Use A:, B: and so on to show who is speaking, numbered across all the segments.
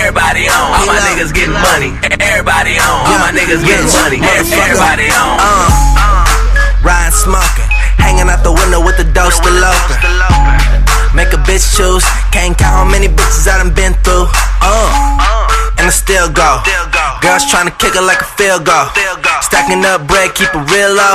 A: Everybody on. All my niggas getting money. Everybody on. All my niggas getting money. Everybody on.
B: Riding smoking, hanging out the window with the door still open. Make a bitch choose. Can't count how many bitches I done been through. And I still go. Girls tryna kick it like a field goal. Stacking up bread, keep it real low.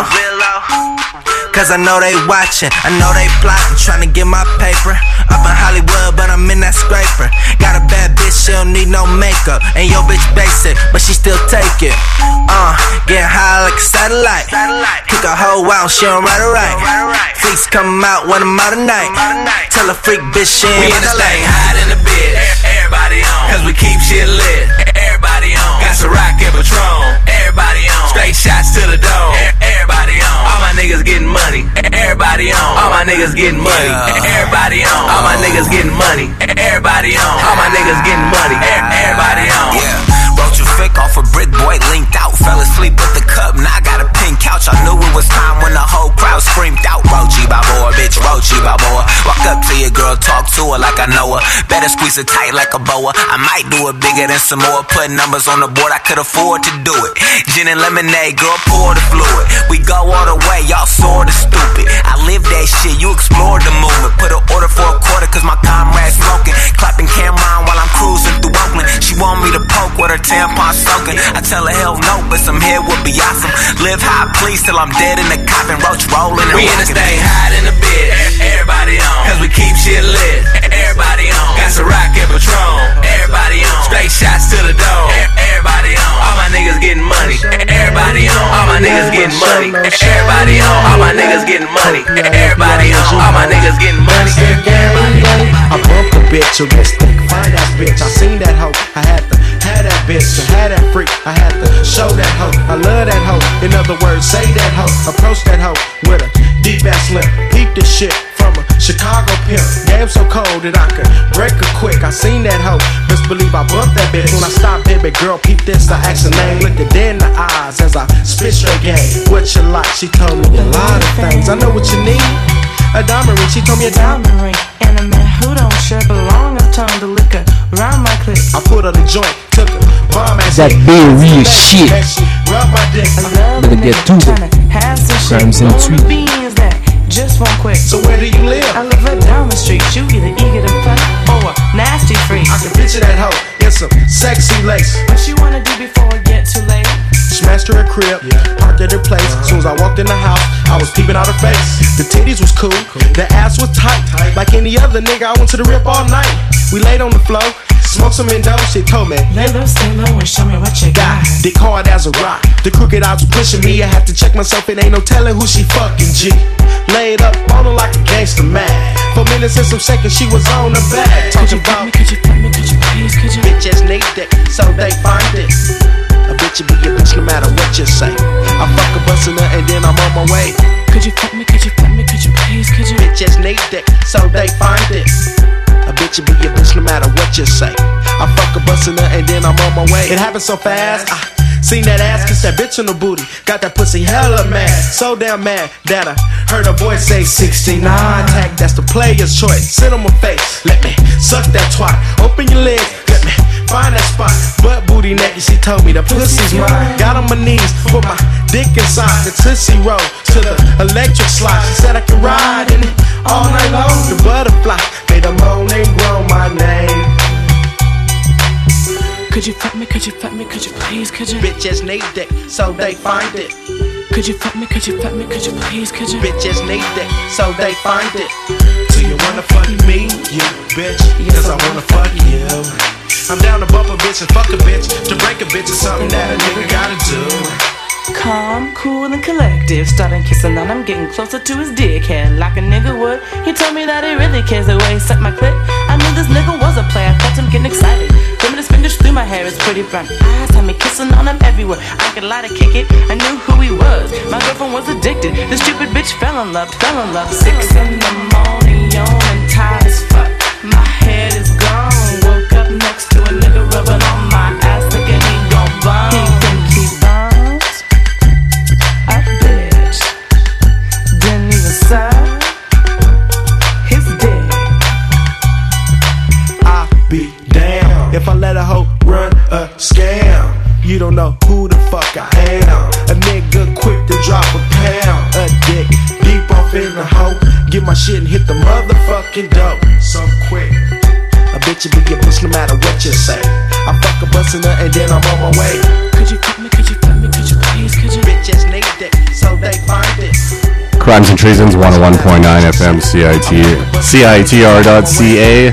B: Cause I know they watching, I know they plotting, tryna get my paper. Up in Hollywood, but I'm in that scraper. Got a bad bitch, she don't need no makeup. And your bitch basic, but she still take it. Getting high like a satellite. Kick a hoe out, she don't ride it right. Freaks come out when I'm out at night. Tell a freak bitch she ain't
A: in the lane. Hide in the bed, everybody on. Cause we keep shit lit, everybody on. Got some rock and Patron, everybody on. Straight shots to the dome, everybody on. All my niggas getting money, everybody on. All my niggas getting money, everybody on. All my niggas getting money, everybody on. All my niggas getting money, everybody on.
C: Wrote your fic off a brick, boy linked out. Fell asleep with the cup, now I got a pink couch. I knew it was time when the whole crowd screamed out. Rochi Balboa, bitch, Rochi Balboa. Walk up to your girl, talk to her like I know her. Better squeeze it tight like a boa. I might do it bigger than some more. Put numbers on the board, I could afford to do it. Gin and lemonade, girl, pour the fluid. We go all the way, y'all sorta stupid. I live that shit, you explore the movement. Put an order for a quarter, cause my comrade's smoking. Clapping Cameron while I'm cruising through Oakland. She want me to poke with her tampon soaking. I tell her hell no, but some hair would be awesome. Live high, please, till I'm dead in the coffin. Roach rolling and
A: we in the stay hide in the bed, everybody on. Cause we keep shit lit, everybody on. Got some rock and Patron, everybody on. Straight shots to the dome, everybody on. All my niggas getting money, everybody on. All my niggas getting money, everybody on. All my niggas getting money, everybody on. All my niggas getting money, everybody on.
D: I bumped a bitch, a real stick, fine ass bitch. I seen that hoe, I had to have that bitch. To have that freak, I had to show that hoe. I love that hoe, in other words, say that hoe. Approach that hoe with a deep ass lip. Peep this shit from a Chicago pimp. Game so cold that I could break her quick. I seen that hoe, best believe I bumped that bitch. When I stopped, baby girl, peep this, I asked her name. Looked her dead in the eyes as I spit straight game. What you like? She told me a lot of things. I know what you need. A diamond ring, she told me a diamond ring.
E: And a man who don't share belong. I told the liquor round my clip.
D: I put her the joint, took her bomb ass.
F: That be real shit. Better get to it. Crimes and tweet.
E: Just one quick.
D: So where do you live?
E: I live right down the street. You either eager to fuck or a nasty freak.
D: I can picture that hoe in some sexy lace.
E: What you wanna do before it get too late?
D: Smashed her a crib, parked at her place. Soon as I walked in the house, I was peeping out her face. The titties was cool, the ass was tight. Like any other nigga, I went to the rip all night. We laid on the floor, smoked some Indo, she told me
E: lay low, stay low, and show me what you got.
D: Dick hard as a rock, the crooked eyes was pushing me. I had to check myself, it ain't no telling who she fucking G. Laid up on her like a gangster man. 4 minutes and some seconds, she was on the bag. Talking about
E: could you fuck me, could you please, could you?
D: Bitch ass need that, so they find it. A bitch will be a bitch no matter what you say. I fuck a bustin' her and then I'm on my way.
E: Could you fuck me, could you fuck me, could you please, could you?
D: Bitch ass need that, so they find it. A bitch will be a bitch no matter what you say. I fuck a bustin' her and then I'm on my way. It happened so fast, I seen that ass, kiss that bitch on the booty. Got that pussy hella mad, so damn mad that I heard her voice say 69. Tag, that's the player's choice. Sit on my face, let me suck that twat. Open your legs, let me find that spot. Butt booty naked, she told me the pussy's mine. Got on my knees, put my dick inside the Tootsie Roll to the electric slide. She said I can ride in it all night long. The butterfly made a moan and groan my name.
E: Could you fuck me, could you fuck me, could you please, could you?
D: Bitches need that, so they find it.
E: Could you fuck me, could you fuck me, could you please, could you?
D: Bitches need that, so they find it. Do you wanna fuck me, you bitch? Cause I wanna fuck you. I'm down to bump a bitch and fuck a bitch. To break a bitch is something that a nigga gotta do.
E: Calm, cool, and collective. Starting kissing on him, getting closer to his dickhead like a nigga would. He told me that he really cares the way he sucked my clit. I knew this nigga was a player, I felt him getting excited. Running his fingers through my hair, his pretty brown eyes had me kissing on him everywhere. I could lie to kick it, I knew who he was. My girlfriend was addicted, the stupid bitch fell in love. 6 in the morning, yawning, tired as fuck. My head is gone, woke up next to a nigga rubbing on my ass, thinking he gon' bum. He think he bums? A bitch didn't even suck his dick.
D: I be damn if I let a hoe run a scam. You don't know who the fuck I am. A nigga quick to drop a pound. A dick deep off in the hoe. Get my shit and hit the motherfucking dope. So quick. A bitch will be a bitch no matter what you say. I fuck a bustin' her and then I'm on my way.
E: Could you fuck me, could you fuck me, could you please, could you?
D: Bitches need it, so they find it.
G: Crimes and Treasons, 101.9 FM, CITR.ca.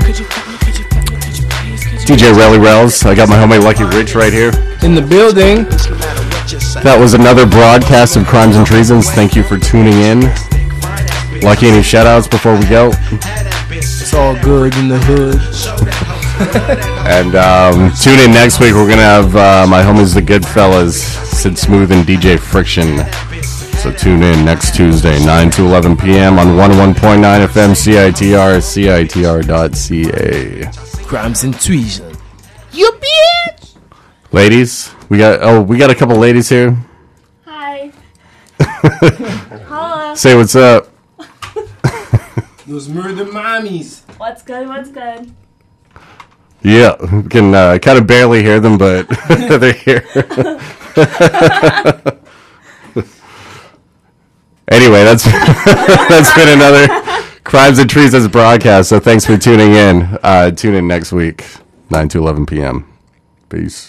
G: DJ Relly Rells. I got my homie Lucky Rich right here.
F: In the building.
G: That was another broadcast of Crimes and Treasons. Thank you for tuning in. Lucky, any shout-outs before we go?
F: It's all good in the hood.
G: And tune in next week. We're going to have my homies the Goodfellas, Sid Smooth and DJ Friction. So tune in next Tuesday, 9 to 11 p.m. on 101.9 FM CITR, CITR.ca.
F: Crimes and Treason.
H: You bitch!
G: Ladies, we got a couple ladies here.
H: Hi. Hello.
G: Say what's up.
F: Those murder mommies.
H: What's good? What's good?
G: Yeah, we can kind of barely hear them, but they're here. Anyway, that's been another Crimes and Treasons broadcast. So thanks for tuning in. Tune in next week, 9 to 11 p.m. Peace.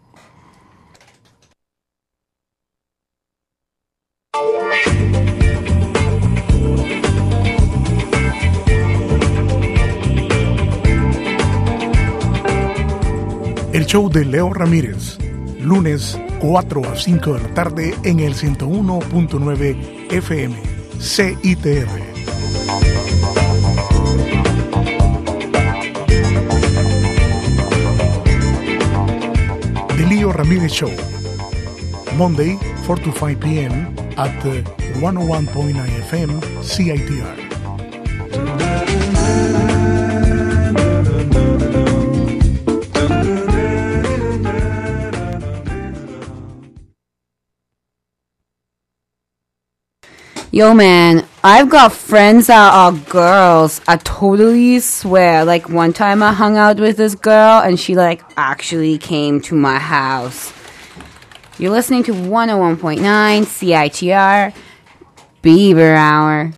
I: El show de Leo Ramírez, lunes 4 a 5 de la tarde en el 101.9 FM, CITR. The Leo Ramírez Show, Monday 4 to 5 p.m. at 101.9 FM, CITR.
J: Yo, man, I've got friends that are girls. I totally swear. Like, one time I hung out with this girl, and she, like, actually came to my house. You're listening to 101.9 CITR, Beaver Hour.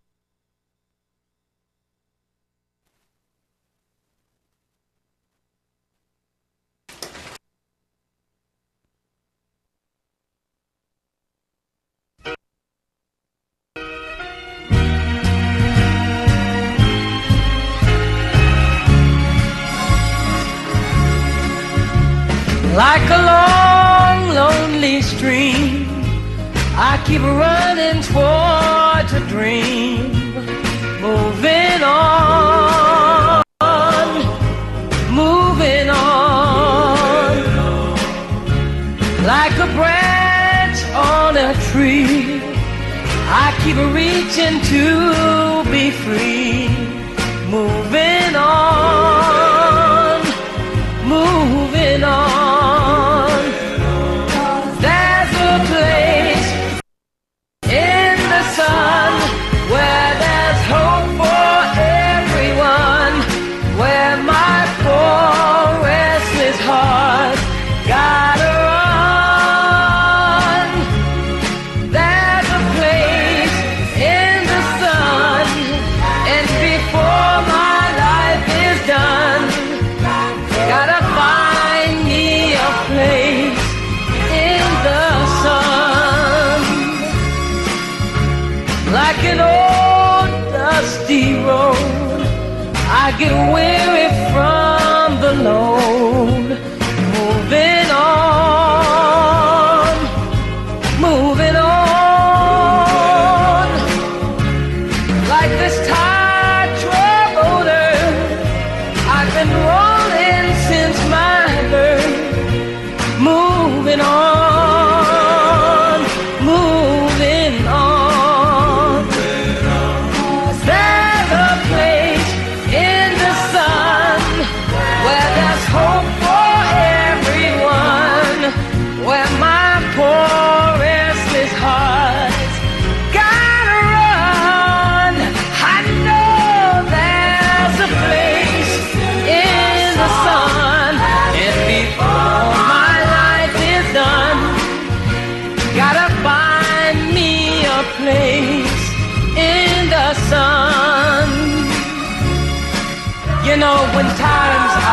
E: Like a long, lonely stream, I keep running towards a dream, moving on, moving on. Like a branch on a tree, I keep reaching to be free, moving on, moving on. Where there's hope for everyone, where my poor restless heart gotta run. There's a place in the sun, and before my life is done, gotta find me a place in the sun. Like an old dusty road, I get weary from the load, moving on, moving on. Like this tired troubadour, I've been rolling since my birth, moving on, moving on. There's a place in the sun.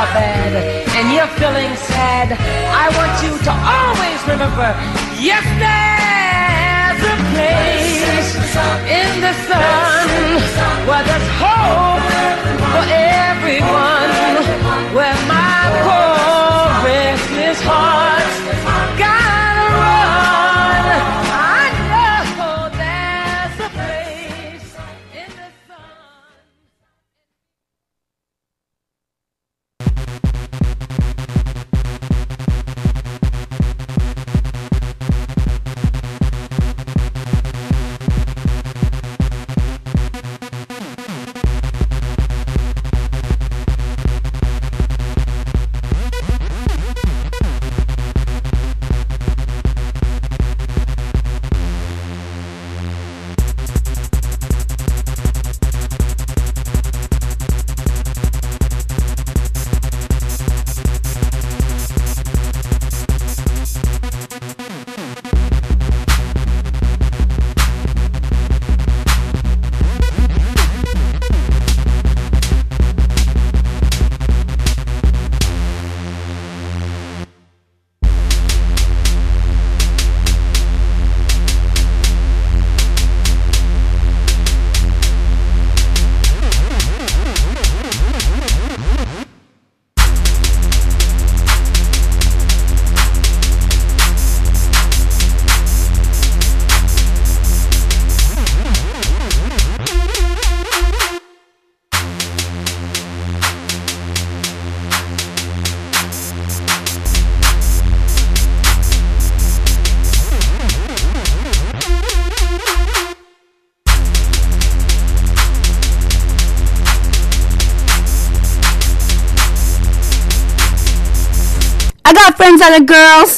K: are bad and you're feeling sad, I want you to always remember, yes, there's a place in the sun where there's hope for everyone, where my poor restless heart gotta run. I know there's a place in the sun.
J: I got friends that are girls.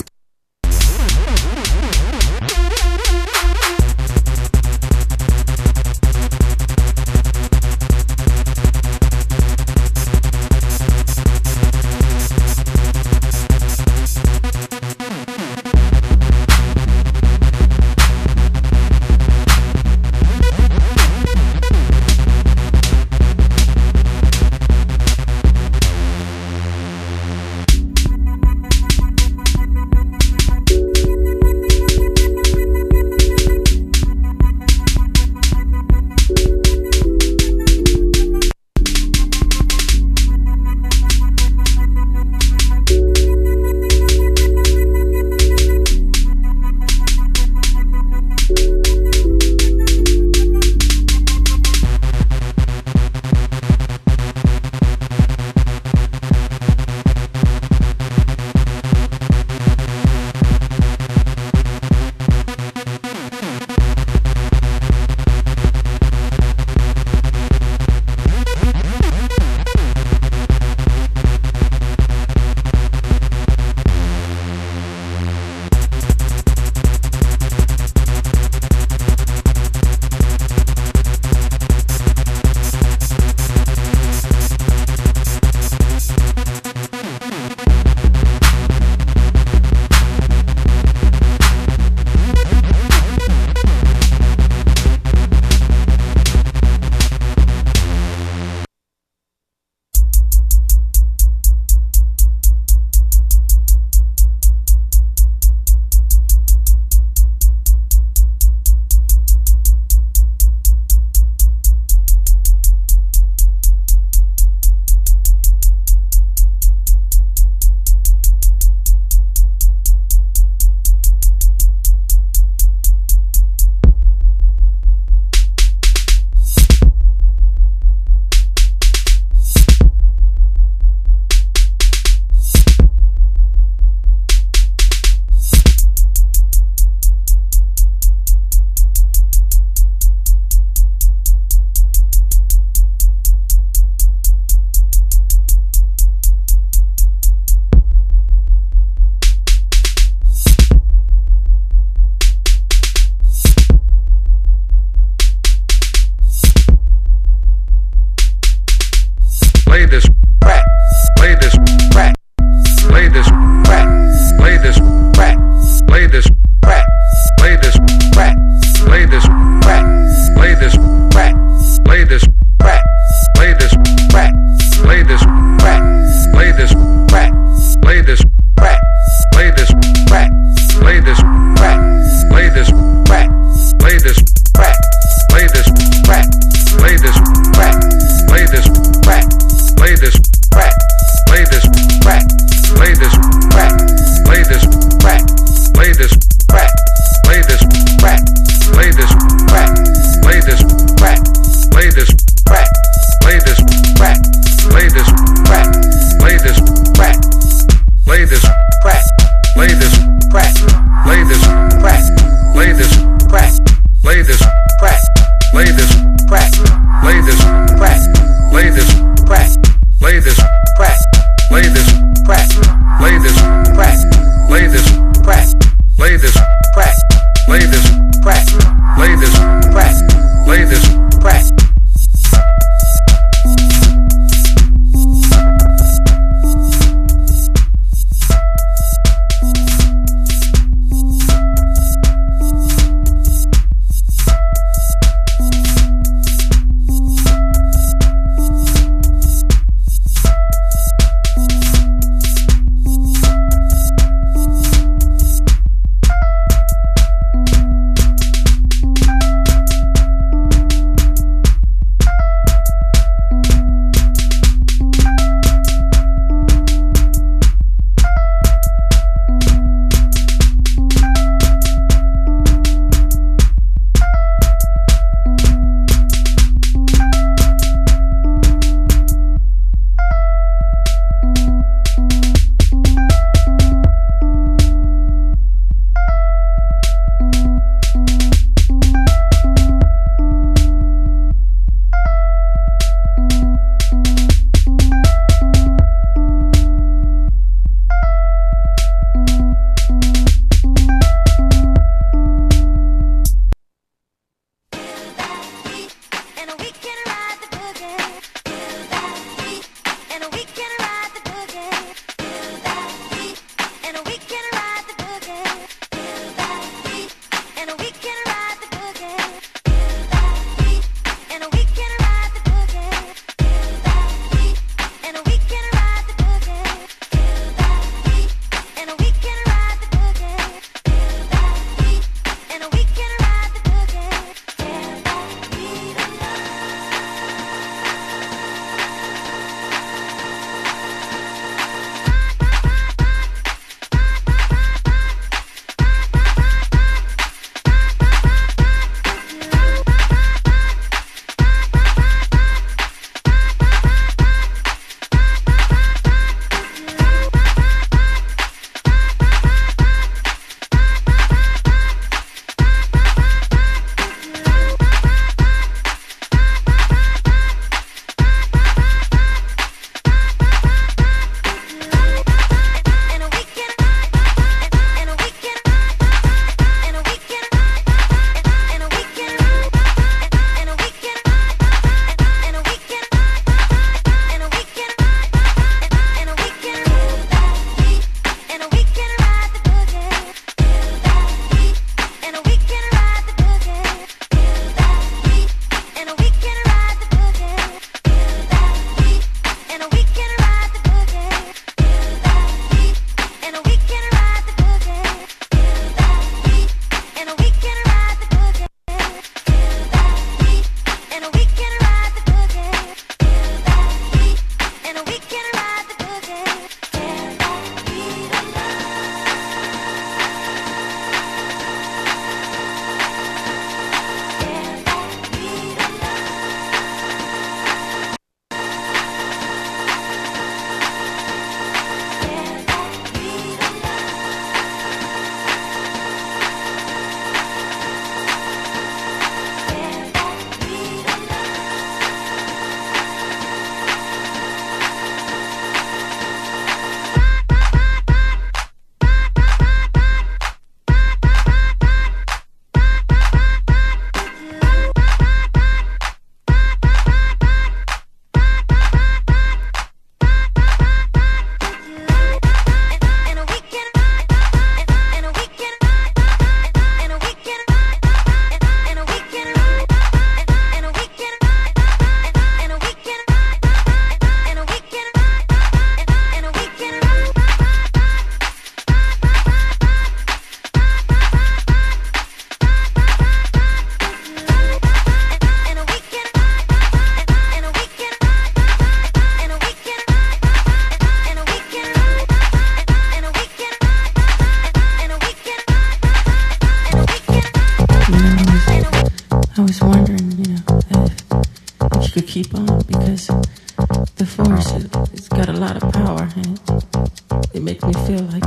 E: keep on because the force, it's got a lot of power and it makes me feel like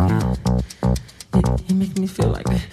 E: it makes me feel like that.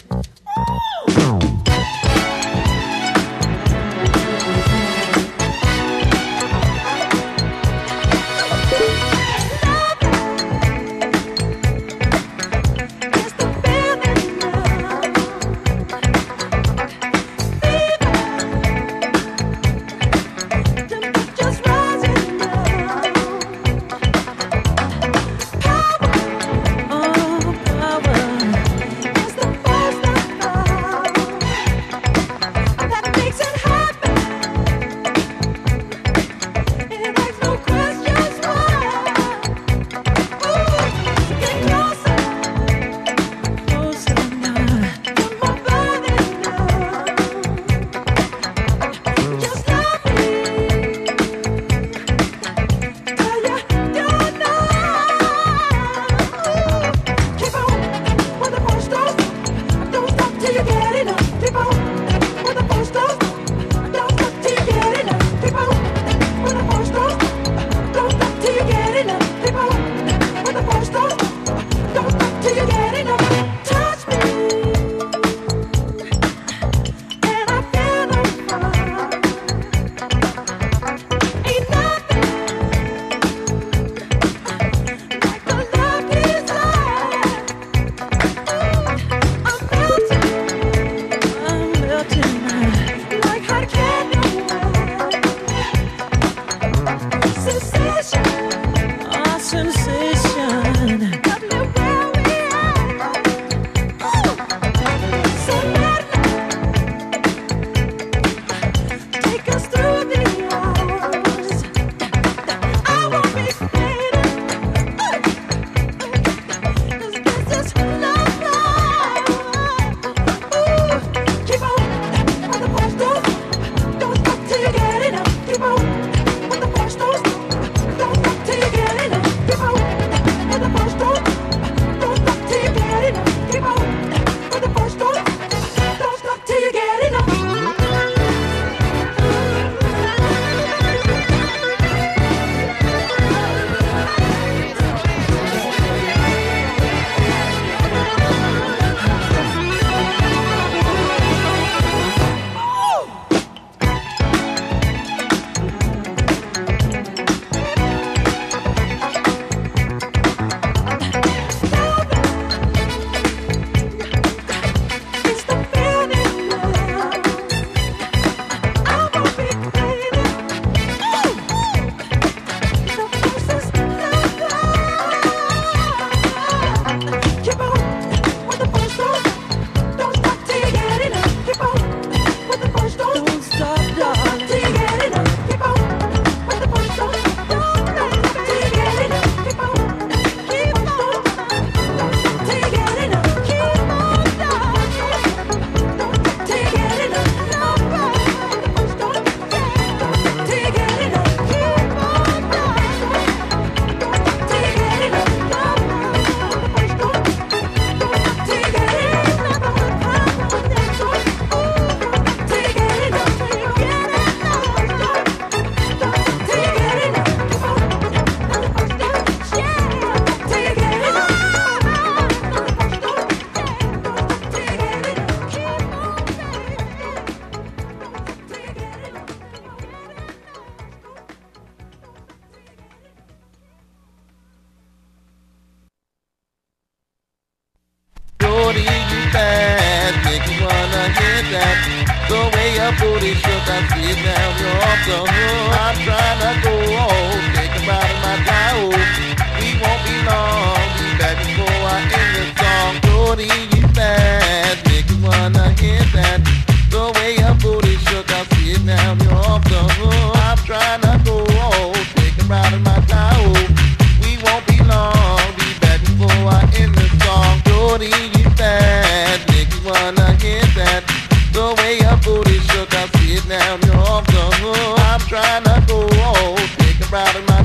L: Now you're off the hook. I'm trying to go on, take a ride in my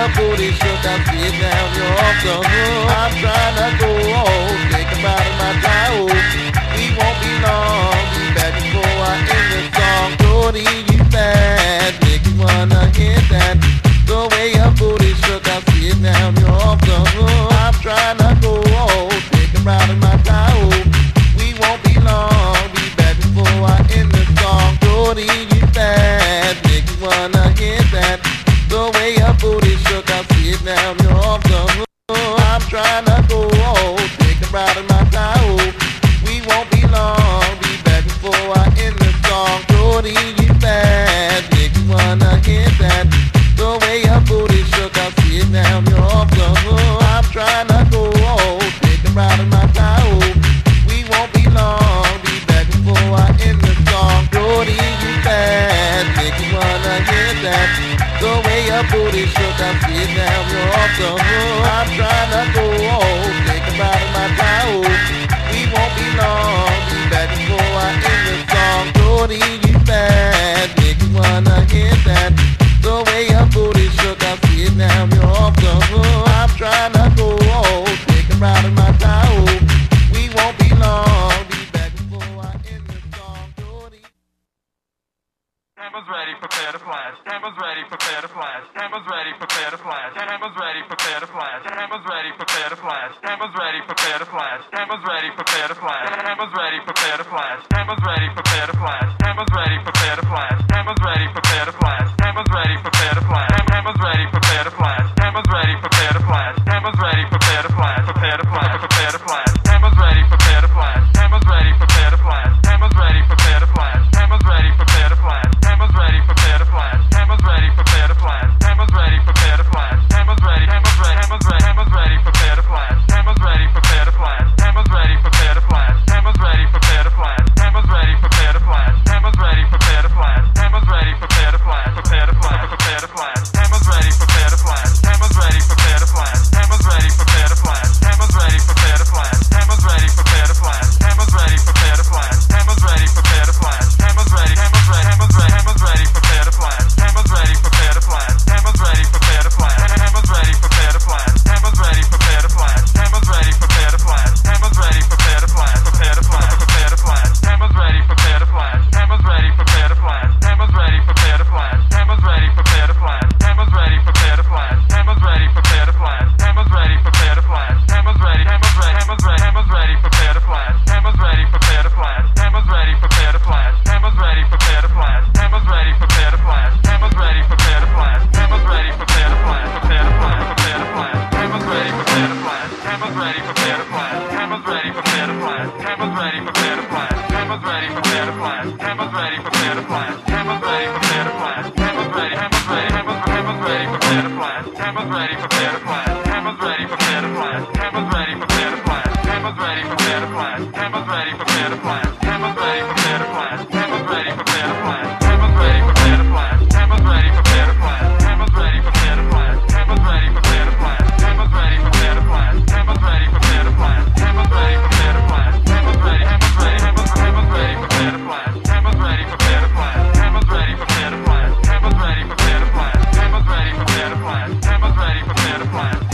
L: your booty shook, I see it down your throat. I'm trying to go home, think about it, my child. We won't be long, be back before I end this song. Jody, you bad, make you wanna hit that. The way your booty shook, I see it down your throat. I'm trying to go home, think about it, my child. We won't be long, be back before I end this song. Jody, you bad, make you wanna hit that. The way your booty shook, I see it down your throat. I'm trying to go home, think about it, my child. We won't be long, be back before I end this song. Jody, you bad, make you wanna hit that. The way your booty shook, I see it down your throat. I'm trying to go home, think about it, my child. We won't be long, be back before I end this song. Jody, you bad, make you wanna hit that. The way your booty shook, I see it down your throat. I'm trying to go home, think about it, my child. We won't be long, be back before I end this song. Jody, you bad, make you wanna hit that. The way your booty shook, I see it down your throat. I'm trying to go home, think about it, my child. We won't be long, be back before I end this song. Jody.
M: Cameras ready, prepare to flash. Cameras ready, prepare to flash. Cameras ready, prepare to flash. Cameras ready, prepare to flash. Cameras ready, prepare to flash. Cameras ready, prepare to flash. Cameras ready, prepare to flash. Cameras ready, prepare to flash. Cameras ready, prepare to flash. Cameras ready, prepare to flash. Cameras ready, prepare to flash. Cameras ready, prepare to flash. Cameras ready, prepare to flash. Cameras ready, prepare to flash. Cameras ready, prepare to flash. Prepare to flash. Prepare to flash. Cameras ready, prepare to flash. Cameras ready, prepare to flash. Cameras ready, prepare to flash. Cameras ready, prepare to flash. Cameras ready, prepare to flash. Cameras ready, prepare to flash. Cameras ready, prepare to flash. Cameras ready, cameras ready, cameras ready, prepare to flash. Cameras ready, prepare to flash. Cameras ready, prepare to flash. Cameras ready, prepare to flash. Cameras ready, prepare to flash. Cameras ready, prepare to flash. Cameras ready, prepare to flash. Prepare to flash. Prepare to flash. Cameras ready, prepare to flash. Cameras ready, prepare to flash. Cameras ready, prepare to flash. Cameras ready, prepare to flash. Cameras ready, prepare to flash. Cameras ready, prepare to flash. Cameras ready, prepare to flash. Cameras ready, cameras ready, cameras ready, prepare to flash. Cameras ready, prepare to flash. Cameras ready, prepare to flash. Cameras ready, prepare to flash. Cameras ready, prepare to flash. Cameras ready, prepare to flash. Cameras ready, prepare to flash. Prepare to flash. Prepare to flash. Cameras ready, prepare to flash. Cameras ready, prepare to flash. Cameras ready, prepare to flash. Cameras ready, prepare to flash. Cameras ready, prepare to flash. Cameras ready, prepare to flash. Cameras ready, prepare to flash. Cameras ready, cameras ready, cameras ready, prepare to flash. Cameras ready, prepare to flash. Cameras ready, prepare to flash. Cameras ready, prepare to flash. Cameras ready, prepare to flash. Cameras ready, prepare to flash. Cameras ready, prepare to flash. Prepare to flash. Prepare to flash. Cameras ready, prepare to flash. Cameras ready, prepare to flash. Cameras ready, prepare to flash. Cameras ready, prepare to flash. Cameras ready, prepare to flash. Cameras ready, prepare to flash. Cameras ready, prepare to flash. Cameras ready, cameras ready, cameras ready, prepare to flash. Cameras ready, prepare to flash. Cameras ready, prepare to flash. Cameras ready, prepare to flash. Cameras ready, prepare to flash. Cameras ready, prepare to flash. Cameras ready, prepare to flash. Cameras ready, prepare to flash. Cameras ready, prepare to flash. Cameras ready, prepare to flash. Cameras ready, prepare to flash. Cameras ready, prepare to flash. Cameras ready, prepare to flash. Cameras ready, prepare to flash. Cameras ready, prepare to flash. Cameras ready, cameras ready, cameras ready, prepare to flash. Cameras ready, prepare to flash. Cameras ready, prepare to flash. Cameras ready, prepare to flash. Cameras ready, prepare to flash. Cameras ready, prepare to flash.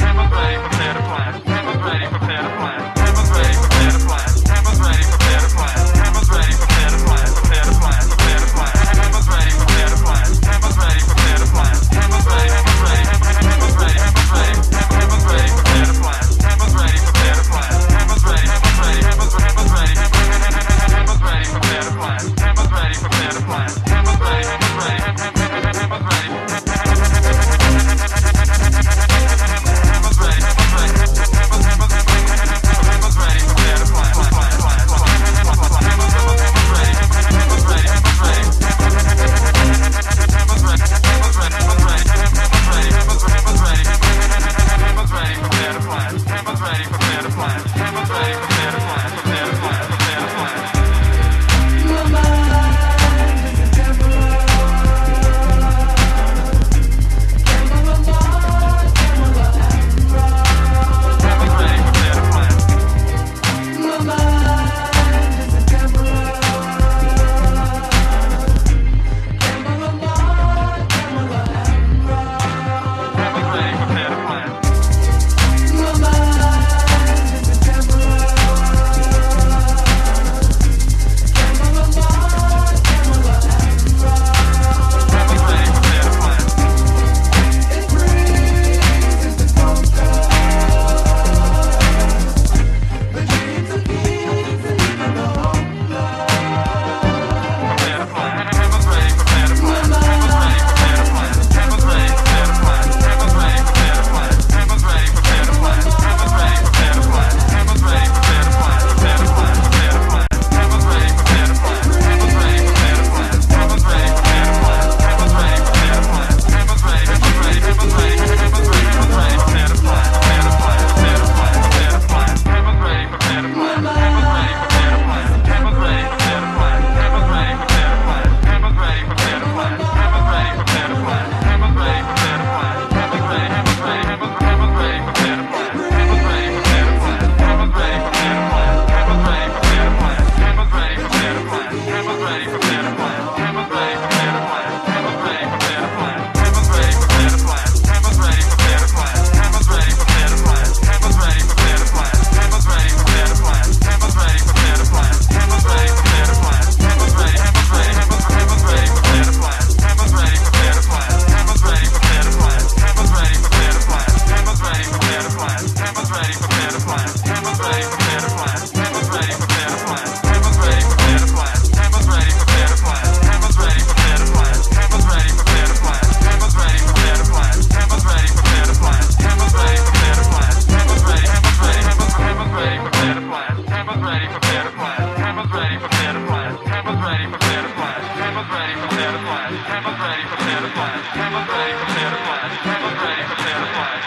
M: Cameras ready, prepare to flash. Cameras ready, prepare to flash. Cameras ready, prepare to flash.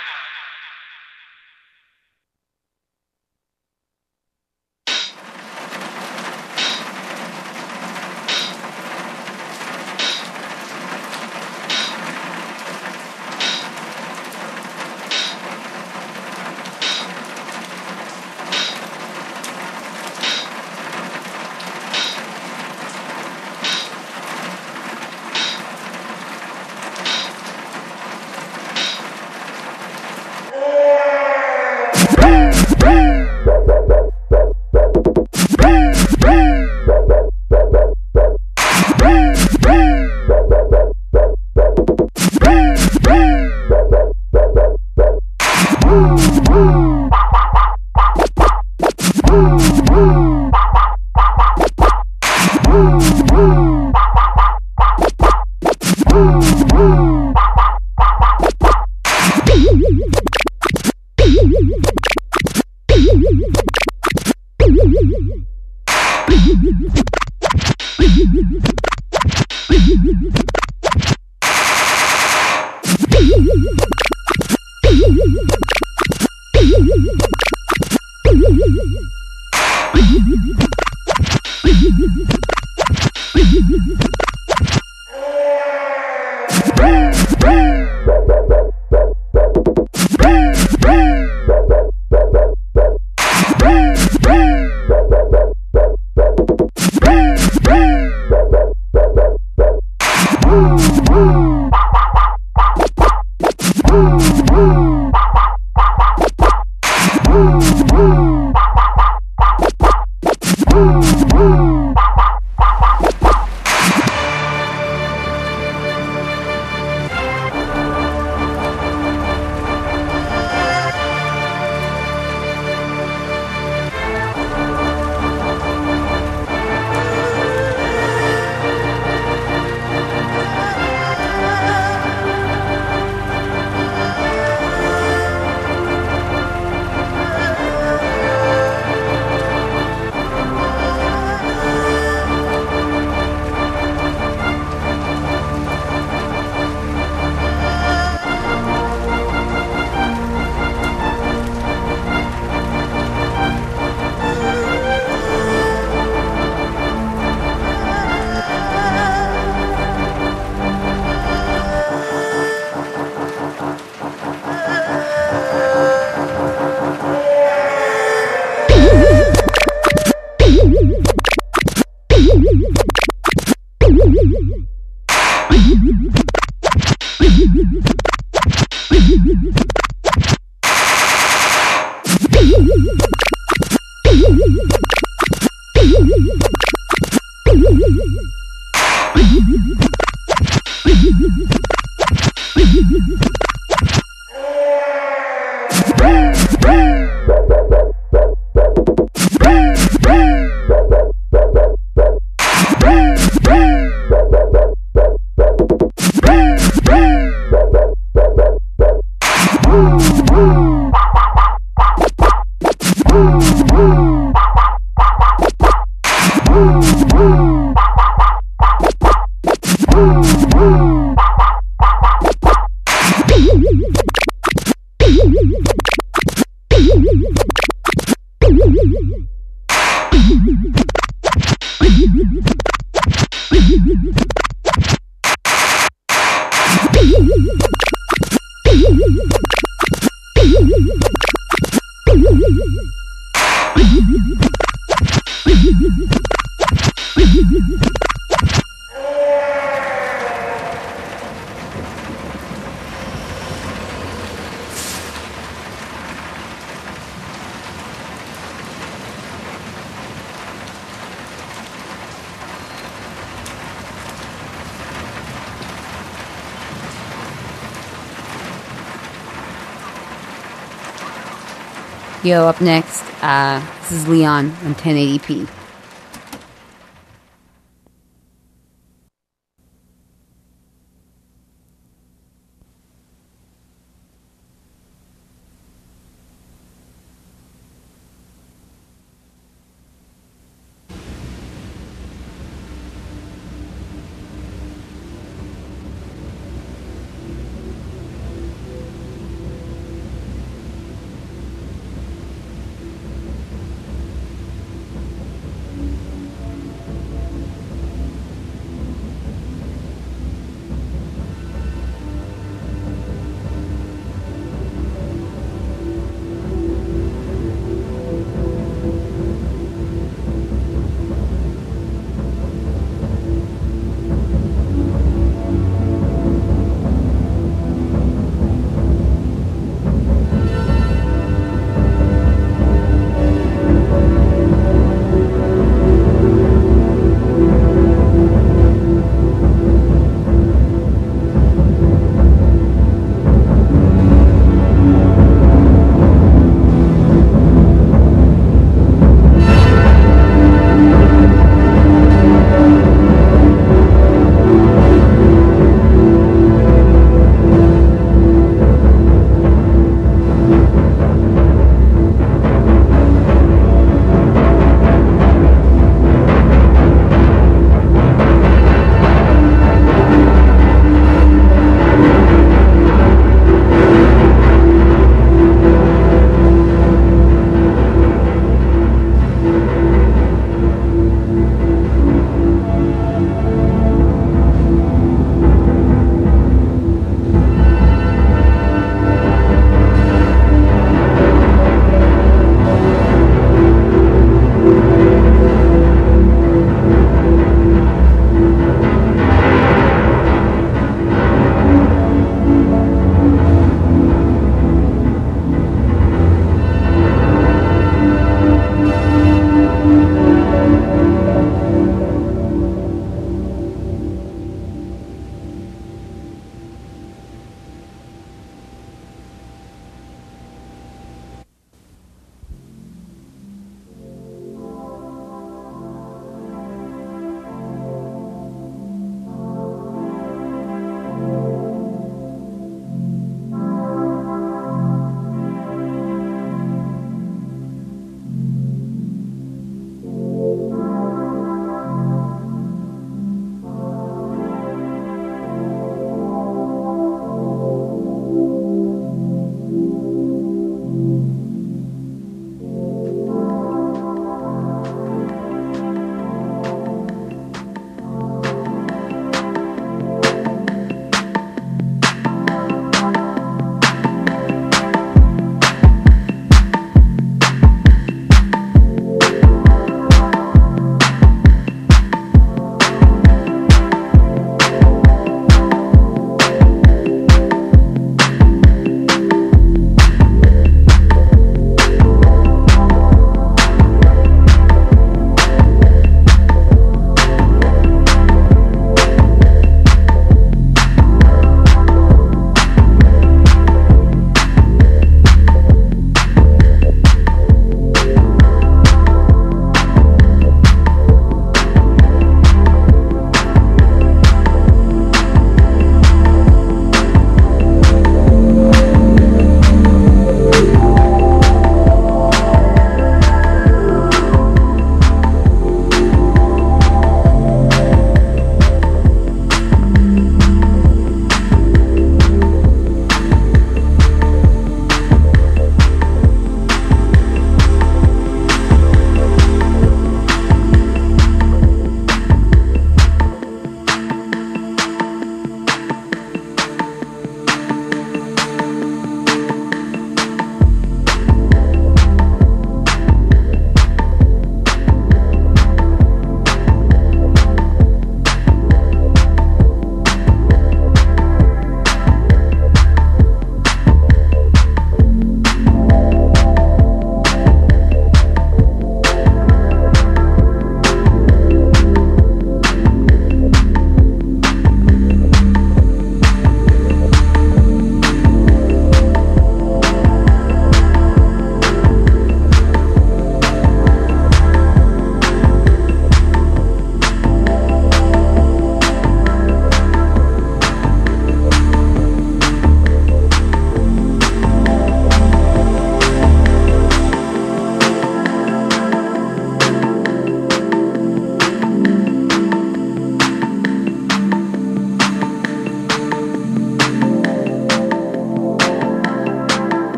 J: Yo, up next, this is Leon on 1080p.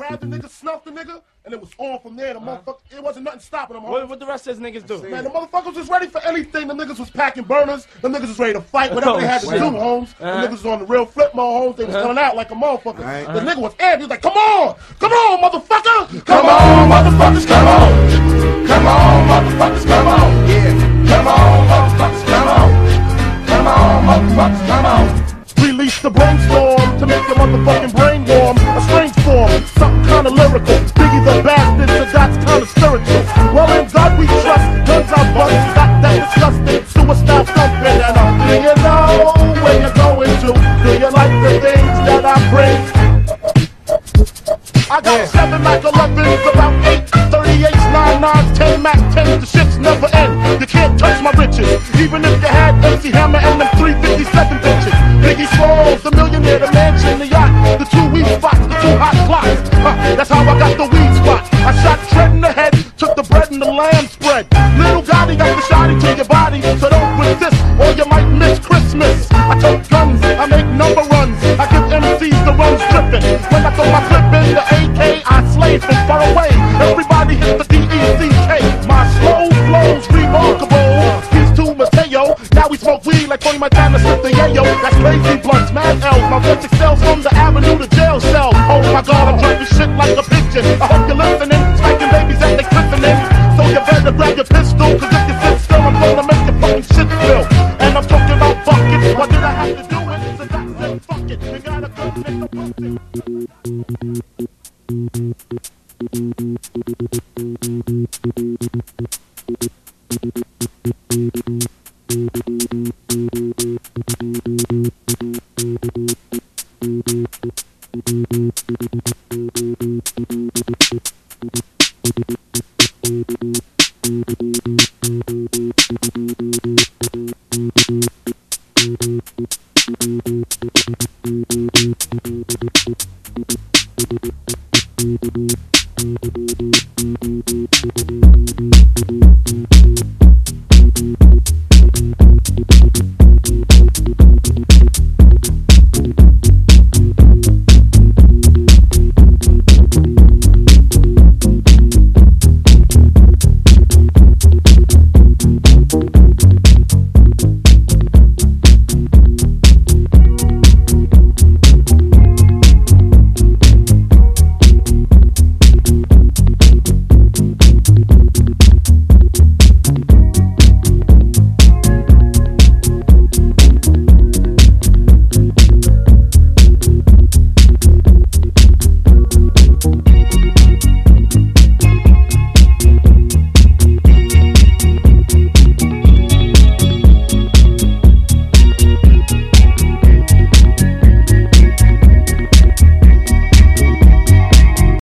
N: grabbed the nigga, snuffed the nigga, and it was on from there. The motherfucker, it wasn't nothing stopping them.
O: What the rest of those niggas do?
N: Man, the motherfuckers was ready for anything. The niggas was packing burners. The niggas was ready to fight. Whatever they had to do, Holmes. The niggas was on the real flip mode, Holmes. They was coming out like a motherfucker. The nigga was amped. He was like, come on, motherfucker. Come on, motherfuckers, come on. Come on, motherfuckers, come on. Yeah. Come on, motherfuckers, come on. Come on, motherfuckers, come on. Release the brainstorm to make your motherfucking brain warm. A strange form, something kinda lyrical. Biggie the bastard, so that's kinda spiritual. Well, in God we trust, guns are bust. Got that disgusting, suicide thumping. And do you know where you're going to? Do you like the things that I bring? I got 7 Mac 11s, about 8 38s, 9 9s, 10 Mac 10s. The shit's never end. You can't touch my riches, even if you had MC Hammer and them 357 bitches. Biggie Smalls, the millionaire, the mansion, the yacht, the 2 weed spots, the 2 hot clocks. That's how I got the weed spot. I shot Tread in the head, took the bread and the lamb spread. Little Gotti got the shotty to your body, so don't resist or you might miss Christmas. I tote guns, I make number runs, I give MCs the runs dripping. When I throw my clip in the AK, I slay from far away. Everybody hit the DECK. My slow flow's remarkable. He's too Mateo, now we smoke weed like Tony Montana slipped the yayo. That's crazy blunts, mad L's. My voice excels from the avenue to jail cell. Oh my God, I'm dropping shit like a pigeon. I hope you're listening, spanking babies that they christening. So you better grab your pistol, cause if you sit still, I'm gonna make your fucking shit spill. And I'm talking about buckets, what did I have to do it? So that's it, fuck it, you gotta go make a bucket.